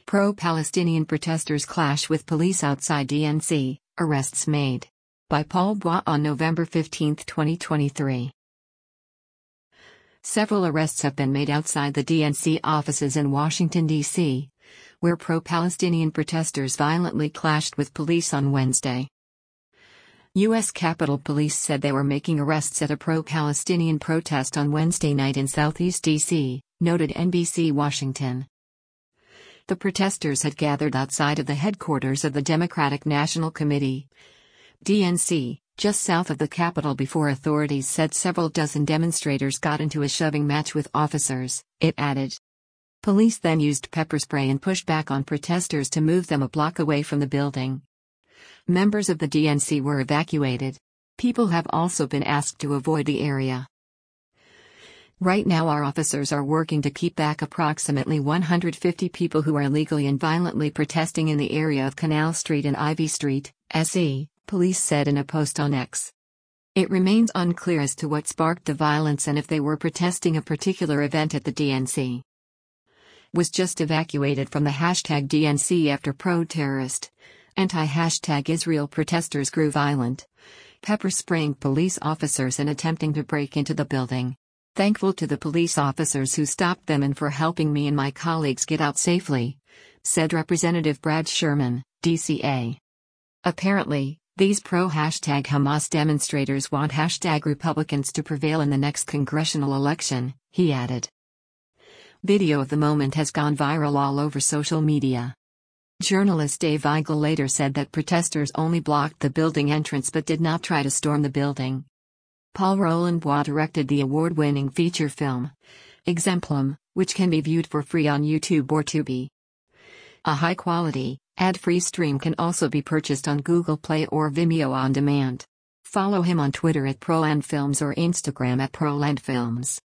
Pro-Palestinian protesters clash with police outside DNC, arrests made. By Paul Bois on November 15, 2023. Several arrests have been made outside the DNC offices in Washington, D.C., where pro-Palestinian protesters violently clashed with police on Wednesday. U.S. Capitol Police said they were making arrests at a pro-Palestinian protest on Wednesday night in Southeast D.C., noted NBC Washington. The protesters had gathered outside of the headquarters of the Democratic National Committee, DNC, just south of the Capitol before authorities said several dozen demonstrators got into a shoving match with officers, it added. Police then used pepper spray and pushed back on protesters to move them a block away from the building. Members of the DNC were evacuated. People have also been asked to avoid the area. Right now our officers are working to keep back approximately 150 people who are illegally and violently protesting in the area of Canal Street and Ivy Street, SE, police said in a post on X. It remains unclear as to what sparked the violence and if they were protesting a particular event at the DNC. Was just evacuated from the #DNC after pro-terrorist, anti-Israel protesters grew violent, pepper spraying police officers and attempting to break into the building. Thankful to the police officers who stopped them and for helping me and my colleagues get out safely, said Representative Brad Sherman, DCA. Apparently, these pro-Hamas demonstrators want #Republicans to prevail in the next congressional election, he added. Video of the moment has gone viral all over social media. Journalist Dave Weigel later said that protesters only blocked the building entrance but did not try to storm the building. Paul Roland Bois directed the award-winning feature film, Exemplum, which can be viewed for free on YouTube or Tubi. A high-quality, ad-free stream can also be purchased on Google Play or Vimeo on demand. Follow him on Twitter at ProlandFilms or Instagram at ProlandFilms.